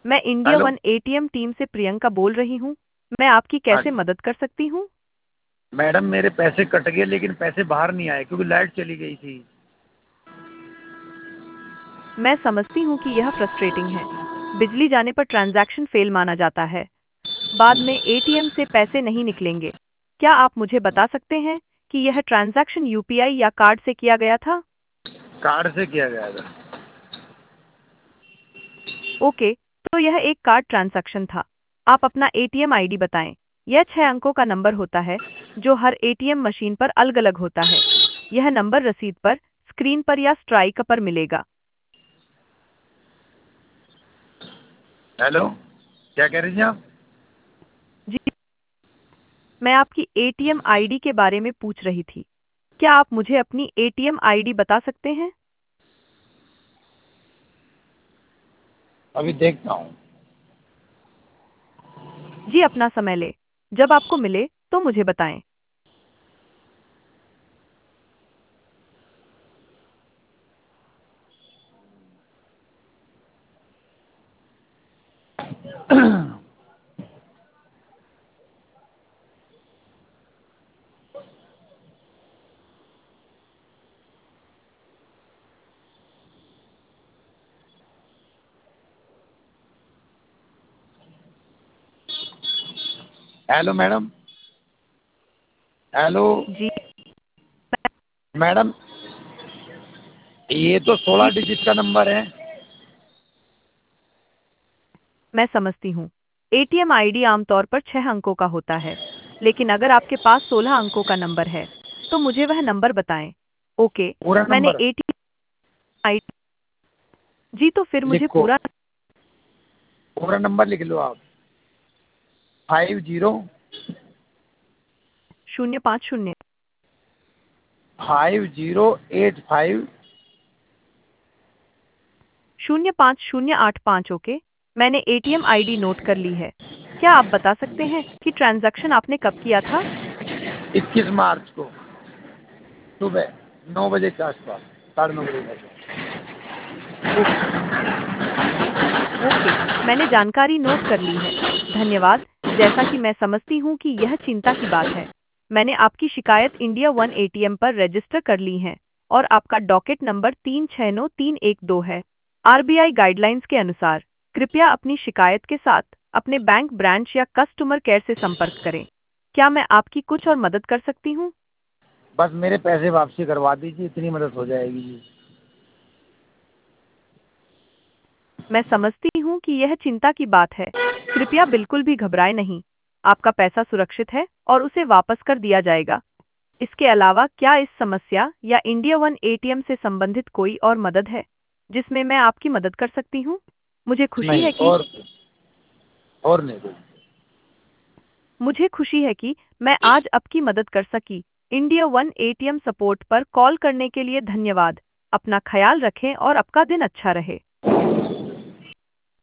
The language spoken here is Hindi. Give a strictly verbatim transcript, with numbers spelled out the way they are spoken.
मैं India hello. One ATM team से प्रियंका बोल रही हूँ। मैं आपकी हाँ कैसे जी। मदद कर सकती हूँ? मैडम मेरे पैसे कट गए लेकिन पैसे बाहर नहीं आए क्योंकि लाइट चली गई थी। मैं समझती हूँ कि यह फ्रस्ट्रेटिंग है। बिजली जाने पर ट्रांजैक्शन फेल माना जाता है। बाद में एटीएम से पैसे नहीं निकलेंगे। क्या आप मुझे बता सकते हैं कि यह ट्रांजैक्शन यूपीआई या कार्ड से किया गया था? कार्ड से किया गया था। ओके, तो यह एक कार्ड ट्रांजैक्शन था। आप अपना एटीएम आईडी बताएं। यह छह अंकों का नंबर होता है जो हर एटीएम मशीन पर अलग-अलग होता है। यह नंबर रसीद पर, स्क्रीन पर या स्ट्राइक पर मिलेगा। हेलो, क्या कह रही थी आप? जी, मैं आपकी एटीएम आईडी के बारे में पूछ रही थी। क्या आप मुझे अपनी एटीएम आईडी बता सकते हैं? अभी देखता हूँ। जी, अपना समय ले। जब आपको मिले तो मुझे बताएं। Hello madam. Hello ji, madam, ये तो सोलह जी, डिजिट का नंबर है। मैं समझती हूँ। एटीएम आईडी आमतौर पर छह अंकों का होता है, लेकिन अगर आपके पास सोलह अंकों का नंबर है, तो मुझे वह नंबर बताएं। ओके, पूरा मैंने नंबर एटीएम आईडी। जी, तो फिर मुझे लिखो। पूरा पूरा नंबर लिख लो आप। फाइव जीरो शून्य पाँच शून्य फाइव जीरो एट फाइव शून्य पाँच शून्य आठ पाँच। ओके, मैंने एटीएम आईडी नोट कर ली है। क्या आप बता सकते हैं कि ट्रांजैक्शन आपने कब किया था? इक्कीस मार्च को सुबह नौ बजे के आसपास, साढ़े नौ बजे के आसपास। ओके, ओके, मैंने जानकारी नोट कर ली है। धन्यवाद। जैसा कि मैं समझती हूँ कि यह चिंता की बात है, मैंने आपकी शिकायत इंडिया वन एटीएम पर रजिस्टर कर ली है और आपका डॉकेट नंबर तीन छः नौ तीन एक दो है। आरबीआई गाइडलाइंस के अनुसार कृपया अपनी शिकायत के साथ अपने बैंक ब्रांच या कस्टमर केयर से संपर्क करें। क्या मैं आपकी कुछ और मदद कर सकती हूँ? बस मेरे पैसे वापसी करवा दीजिए, इतनी मदद हो जाएगी जी। मैं समझती हूँ कि यह चिंता की बात है। कृपया बिल्कुल भी घबराएं नहीं। आपका पैसा सुरक्षित है और उसे वापस कर दिया जाएगा। इसके अलावा क्या इस समस्या या इंडिया वन एटीएम से संबंधित कोई और मदद है जिसमें मैं आपकी मदद कर सकती हूँ? मुझे खुशी नहीं, है कि और और नहीं कोई। मुझे खुशी है कि मैं आज आपकी मदद कर सकी। इंडिया वन एटीएम सपोर्ट पर कॉल करने के लिए धन्यवाद। अपना ख्याल रखें और आपका दिन अच्छा रहे।